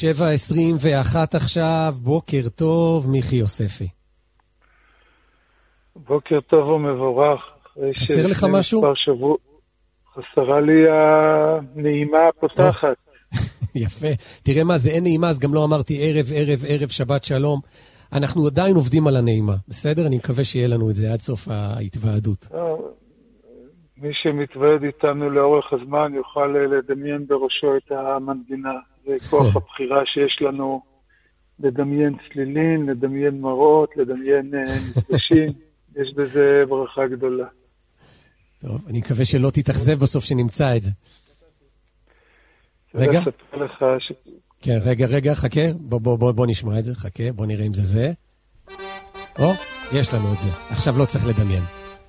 7:21 עכשיו, בוקר טוב, מיכי יוספי. בוקר טוב ומבורך. חסר לך משהו? חסרה לי הנעימה הפותחת. יפה. תראה מה, זה אין נעימה, אז גם לא אמרתי ערב, שבת שלום. אנחנו עדיין עובדים על הנעימה, בסדר? אני מקווה שיהיה לנו את זה עד סוף ההתוועדות. מי שמתוועד איתנו לאורך הזמן יוכל לדמיין בראשו את המנגינה. זה כוח הבחירה שיש לנו לדמיין צלילים, לדמיין מראות, לדמיין מפגשים. יש בזה ברכה גדולה. טוב, אני מקווה שלא תתאכזב בסוף שנמצא את זה. רגע? כן, רגע, חכה. בוא נשמע את זה, חכה, בוא נראה אם זה. יש לנו את זה. עכשיו לא צריך לדמיין.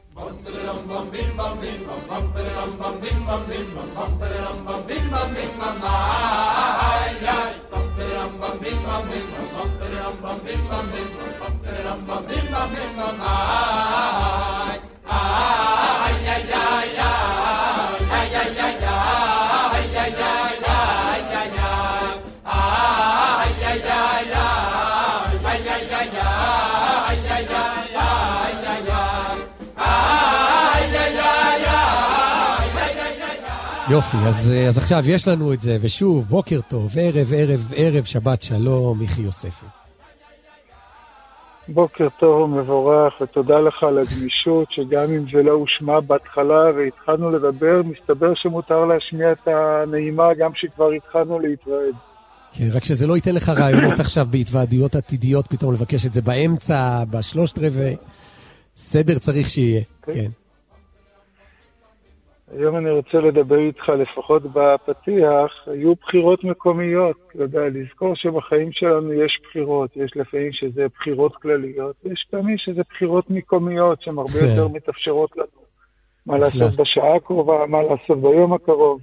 יופי, אז עכשיו יש לנו את זה, ושוב, בוקר טוב, ערב, שבת שלום, מיכי יוספי. בוקר טוב ומבורך, ותודה לך על הגמישות, שגם אם זה לא הושמע בהתחלה והתחלנו לדבר, מסתבר שמותר להשמיע את הנעימה גם שכבר התחלנו להתוועד. כן, רק שזה לא ייתן לך רעיונות עכשיו בהתוועדויות עתידיות, פתאום לבקש את זה באמצע, בשלושת רבעי, סדר צריך שיהיה, כן. היום אני רוצה לדבר איתך, לפחות בפתיח, היו בחירות מקומיות. לזכור שבחיים שלנו יש בחירות, יש לפעמים שזה בחירות כלליות, יש פעמים שזה בחירות מקומיות, שהן הרבה יותר מתאפשרות לנו. מה לעשות בשעה הקרובה, מה לעשות ביום הקרוב.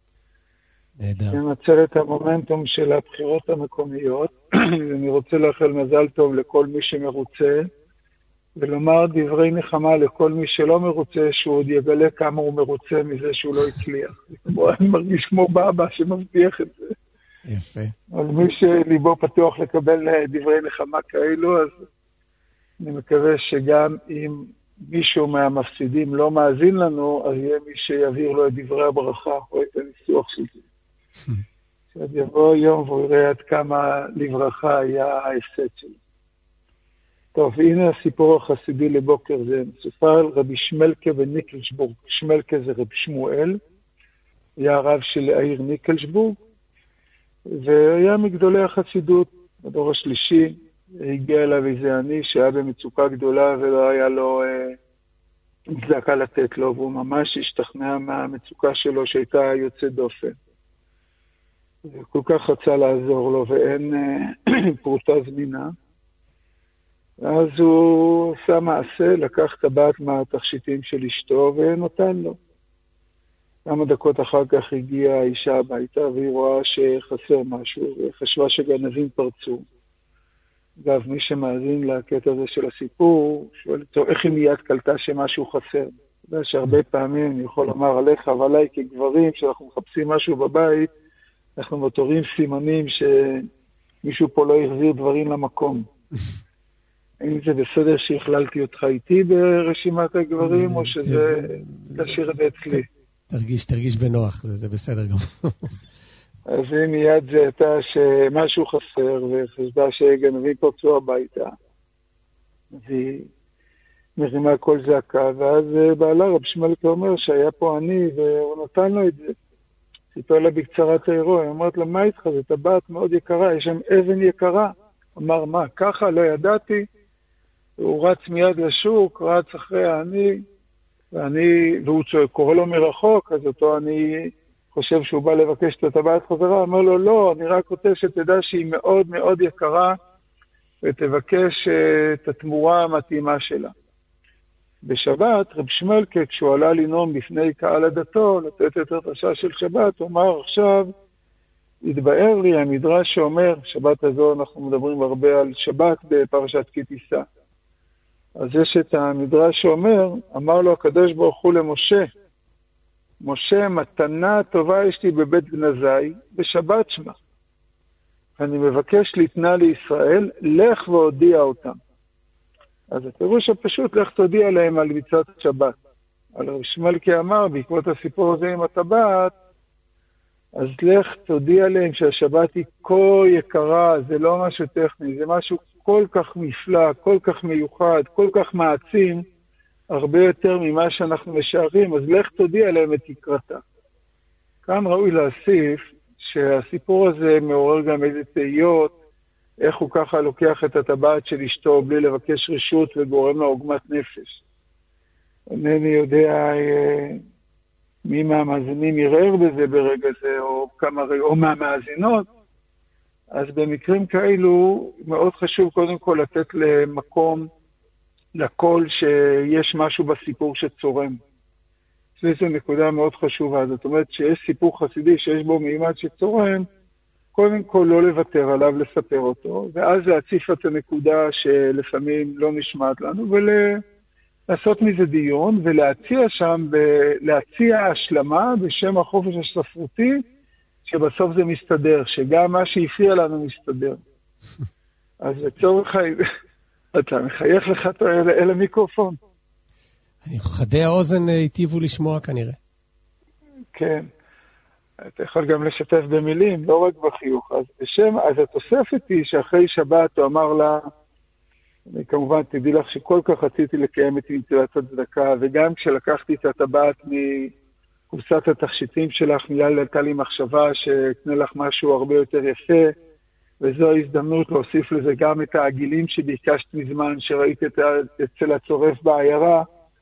ננצל את המומנטום של הבחירות המקומיות. אני רוצה לאחל מזל טוב לכל מי שמרוצה, ולומר דברי נחמה לכל מי שלא מרוצה, שהוא עוד יגלה כמה הוא מרוצה מזה שהוא לא הצליח. אני מרגיש כמו באבא שמבטיח את זה. יפה. אבל מי שליבו פתוח לקבל דברי נחמה כאלו, אז אני מקווה שגם אם מישהו מהמפסידים לא מאזין לנו, אז יהיה מי שיעביר לו את דברי הברכה, או את הניסוח של זה. שעד יבוא יום והוא יראה עד כמה לברכה היה ההפסד שלו. טוב, הנה הסיפור החסידי לבוקר, זה מסופר על רבי שמלקה בניקלשבורג. שמלקה זה רבי שמואל, היה הרב של העיר ניקלשבורג, והיה מגדולי החסידות. בדור השלישי הגיע אליו איזה עני שהיה במצוקה גדולה ולא היה לו צדקה לתת לו, והוא ממש השתכנע מהמצוקה שלו שהייתה יוצאת דופן. וכל כך רצה לעזור לו ואין פרוטה זמינה. אז הוא עשה מעשה, לקח טבעת מהתכשיטים של אשתו ונותן לו. כמה דקות אחר כך הגיעה האישה הביתה והיא רואה שחסר משהו וחשבה שגנבים פרצו. אגב, מי שמאזין לקטע הזה של הסיפור, שואל אותו איך היא מיד קלטה שמשהו חסר. אתה יודע שהרבה פעמים אני יכול לומר עליך ועליי כגברים, שאנחנו מחפשים משהו בבית, אנחנו מותרים סימנים שמישהו פה לא יחזיר דברים למקום. אם זה בסדר שהכללתי אותך איתי ברשימת הגברים, או שזה תשאיר את זה אצלי? תרגיש בנוח, זה בסדר גם. אז היא מיד זה הייתה שמשהו חסר, וחשבה שגנבים פרצו הביתה. והיא מרימה כל זעקה, ואז בעלה רב שמלקה אומר שהיה פה אני, והוא נתן לו את זה. סיפר לה בקצרת האירוע, היא אומרת לה, מה איתך? זה טבעת מאוד יקרה, יש שם אבן יקרה. אמר, מה, ככה? לא ידעתי. הוא רץ מיד לשוק, רץ אחרי העני, והוא קורא לו מרחוק, אז אותו אני חושב שהוא בא לבקש את הטבעת חזרה, אומר לו, לא, אני רק רוצה שתדע שהיא מאוד מאוד יקרה, ותבקש את התמורה המתאימה שלה. בשבת, רב שמלקה, כשהוא עלה לנאום בפני קהל הדתו, לתת את הדרשה של שבת, הוא אמר, עכשיו, התבאר לי המדרש שאומר, שבת הזו אנחנו מדברים הרבה על שבת בפרשת כי תישא. אז יש את המדרש שאומר, אמר לו הקדוש ברוך הוא למשה, משה, מתנה טובה יש לי בבית גנזי, בשבת שמה. אני מבקש לתנה לישראל, לך והודיע אותם. אז הפירוש הפשוט, לך תודיע להם על מצוות שבת. על רבי שמעלקי אמר, בעקבות הסיפור הזה עם הטבעת, אז לך תודיע להם שהשבת היא כה יקרה, זה לא משהו טכני, זה משהו כל כך נפלא, כל כך מיוחד, כל כך מעצים, הרבה יותר ממה שאנחנו משערים, אז לך תודיע להם את יקרתה. כאן ראוי להוסיף שהסיפור הזה מעורר גם איזה תהיות, איך הוא ככה לוקח את הטבעת של אשתו בלי לבקש רשות וגורם לה עוגמת נפש. אינני יודע מי מהמאזינים ירער בזה ברגע זה, או מהמאזינות, אז במקרים כאלו מאוד חשוב קודם כל לתת למקום לכל שיש משהו בסיפור שצורם. זו נקודה מאוד חשובה, זאת אומרת שיש סיפור חסידי שיש בו מימד שצורם, קודם כל לא לוותר עליו, לספר אותו, ואז להציף את הנקודה שלפעמים לא נשמעת לנו, ולעשות מזה דיון, ולהציע שם, להציע השלמה בשם החופש הספרותי, שבסוף זה מסתדר, שגם מה שהפריע לנו מסתדר. אז לצורך אתה מחייך לך אל המיקרופון. חדי האוזן היטיבו לשמוע כנראה. כן. אתה יכול גם לשתף במילים, לא רק בחיוך. אז התוספת היא שאחרי שבת הוא אמר לה, אני כמובן תדעי לך שכל כך רציתי לקיים את מצוות הצדקה, וגם כשלקחתי את הטבעת מקופסת התכשיטים שלך, מיד עלתה לי מחשבה שתנה לך משהו הרבה יותר יפה, וזו ההזדמנות להוסיף לזה גם את העגילים שביקשת מזמן, שראיתי אצל הצורף בעיירה,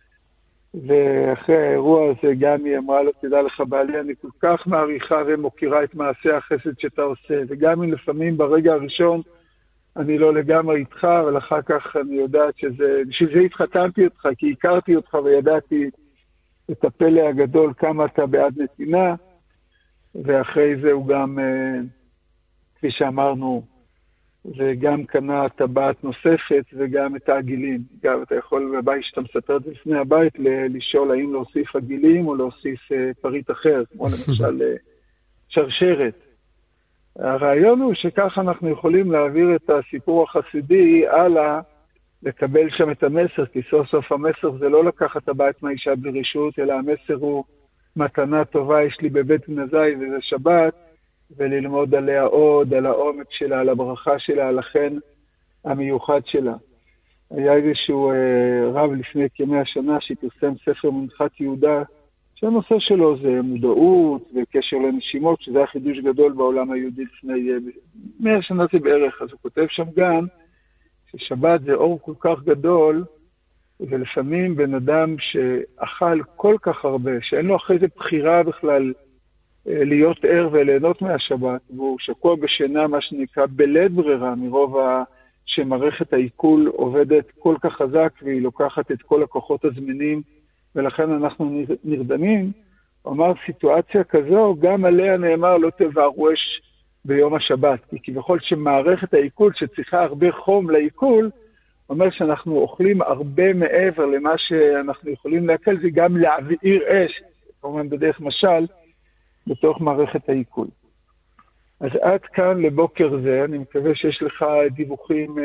ואחרי האירוע הזה גם היא אמרה לו, תדע לך בעלי, אני כל כך מעריכה ומוקירה את מעשה החסד שאתה עושה, וגם אם לפעמים ברגע הראשון אני לא לגמרי איתך, אבל אחר כך אני יודעת בשביל זה התחתנתי אותך, כי הכרתי אותך וידעתי את הפלא הגדול כמה אתה בעד נתינה, ואחרי זה הוא גם, כפי שאמרנו, וגם קנה טבעת נוספת וגם את העגילים. גם אתה יכול בבית שאתה מספר את זה לפני הבית לשאול האם להוסיף עגילים או להוסיף פריט אחר, כמו למשל שרשרת. הרעיון הוא שכך אנחנו יכולים להעביר את הסיפור החסידי הלאה, לקבל שם את המסר, כי סוף סוף המסר זה לא לקחת טבעת מהאישה ברשות, אלא המסר הוא מתנה טובה יש לי בבית נזי וזה שבת, וללמוד עליה עוד, על העומק שלה, על הברכה שלה, על החן המיוחד שלה. היה איזשהו רב לפני כ100 שנה שפרסם ספר מנחת יהודה, שהנושא שלו זה מודעות וקשר לנשימות, שזה היה חידוש גדול בעולם היהודי לפני 100 שנה זה בערך. אז הוא כותב שם גם ששבת זה אור כל כך גדול, ולפעמים בן אדם שאכל כל כך הרבה, שאין לו אחרי זה בחירה בכלל, להיות ער וליהנות מהשבת, והוא שקוע בשינה, מה שנקרא בלית ברירה, מרוב שמערכת העיכול עובדת כל כך חזק, והיא לוקחת את כל הכוחות הזמינים, ולכן אנחנו נרדמים. הוא אמר, סיטואציה כזו, גם עליה נאמר לא תבערו אש ביום השבת, כי כביכול שמערכת העיכול שצריכה הרבה חום לעיכול, אומר שאנחנו אוכלים הרבה מעבר למה שאנחנו יכולים להקל, זה גם להבעיר אש, כמובן בדרך משל, בתוך מערכת העיכול. אז עד כאן לבוקר זה, אני מקווה שיש לך דיווחים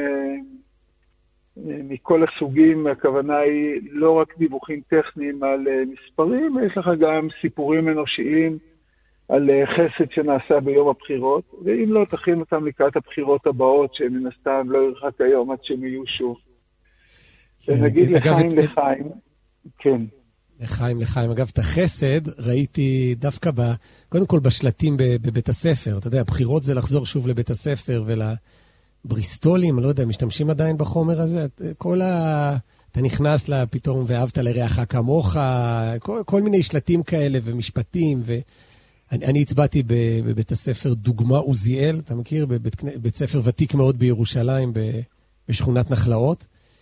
מכל הסוגים, הכוונה היא לא רק דיווחים טכניים על מספרים, יש לך גם סיפורים אנושיים על חסד שנעשה ביום הבחירות, ואם לא, תכין אותם לקראת הבחירות הבאות, שמן הסתם לא ירחק היום עד שהם יהיו שוב. נגיד לחיים לחיים, כן. לחיים. אגב, את החסד ראיתי דווקא קודם כל בשלטים בבית הספר. אתה יודע, הבחירות זה לחזור שוב לבית הספר ולבריסטולים, אני לא יודע, משתמשים עדיין בחומר הזה. אתה נכנס לה פתאום ואהבת לרעך כמוך, כל מיני שלטים כאלה ומשפטים. אני הצבעתי בבית הספר דוגמה עוזיאל, אתה מכיר? בבית ספר ותיק מאוד בירושלים, בשכונת נחלאות.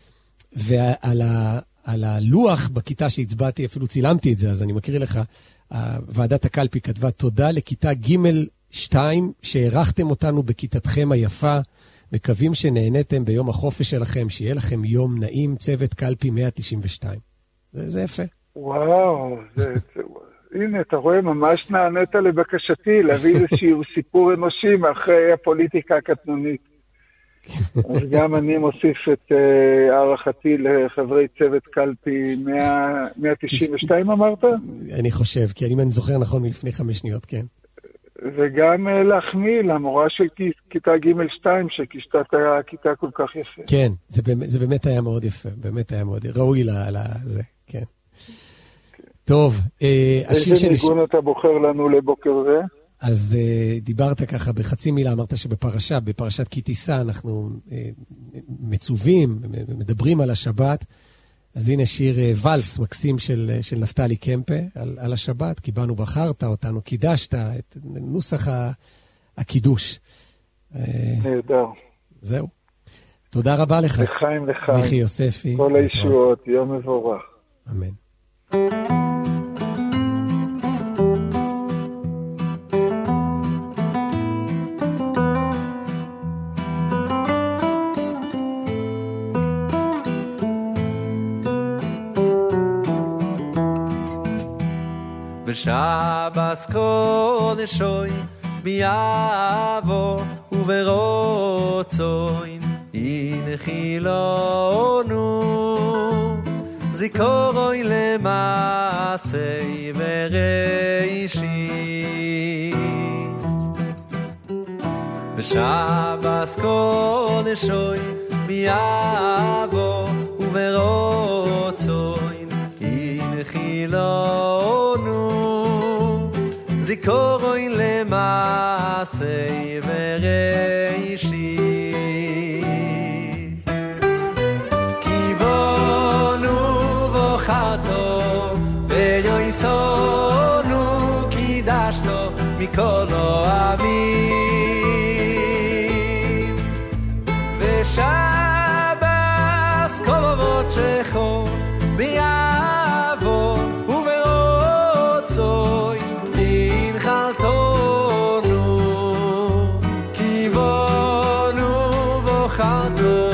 על הלוח בכיתה שהצבעתי, אפילו צילמתי את זה, אז אני מקריא לך, ועדת הקלפי כתבה, תודה לכיתה ג' 2 שהערכתם אותנו בכיתתכם היפה, מקווים שנהנתם ביום החופש שלכם, שיהיה לכם יום נעים, צוות קלפי 192. זה יפה. וואו, הנה, אתה רואה, ממש נענית לבקשתי להביא איזשהו סיפור אנושי מאחרי הפוליטיקה הקטנונית. אז גם אני מוסיף את הערכתי לחברי צוות קלפי 192, אמרת? אני חושב, כי אני זוכר נכון מלפני 5 שניות, כן. וגם להחמיא למורה של כיתה ג' 2, שכישתה את הכיתה כל כך יפה. כן, זה באמת היה מאוד יפה, באמת היה מאוד ראוי לזה, כן. טוב, איזה ניגון אתה בוחר לנו לבוקר זה? אז דיברת ככה בחצי מילה, אמרת בפרשת כי תישא אנחנו מצווים, מדברים על השבת, אז הנה שיר ולס מקסים של נפתלי קמפה על השבת, כי בנו בחרת אותנו, קידשת את נוסח הקידוש. נהדר. זהו. תודה רבה לך. לחיים. מיכי יוספי. כל הישועות, יום מבורך. אמן. בשבס קודשוי ביאבו וברוצוין ינחילונו זיכורוי למעשי וראשיס בשבס קודשוי ביאבו וברוצוין ינחילונו זיכורוי למעשי וראשיס כיוונו בוחרתו ויועסונו קידשתו מכל העמים ושבס קובעות שכו ביאבו וברוצוי הנחלתונו כיוונו בוחרתו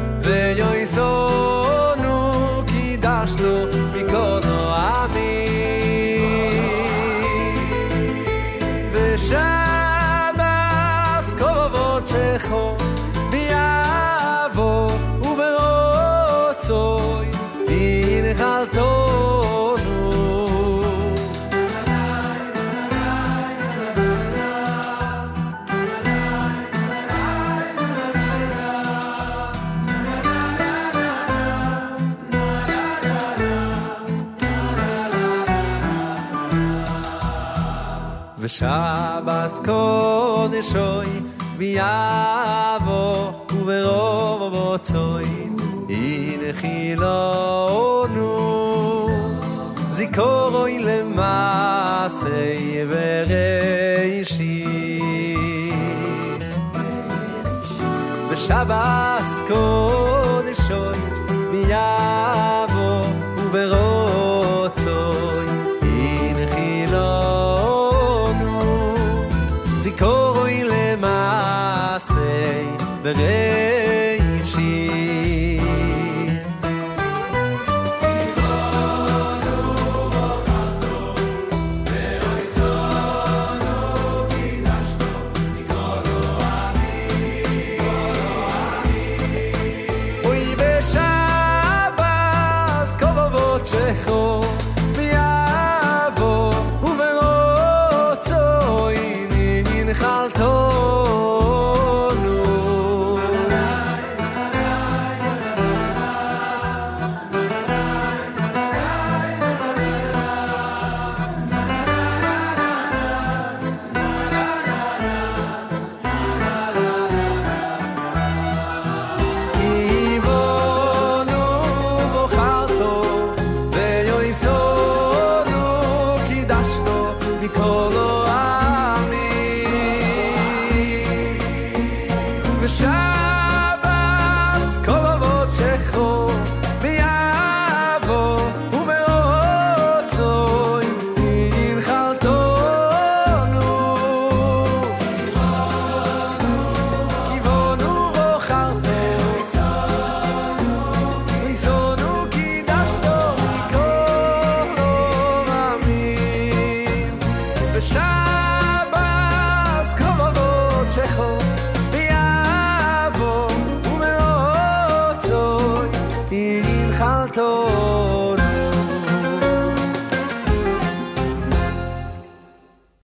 ויועסונו קידשנו מכל העמים ושבס קובעות שכו ביאבו וברוצוי הנחלתונו ושבס קודשוי ביאבו וברוצוי הנחילונו זיכורוי למעשי וראשיס ושבס קודשוי ביאבו וברוצוי הנחילונו זיכורוי למעשי וראשיס שכו ביאבו וברוצוי הנחלתונו מזל טוב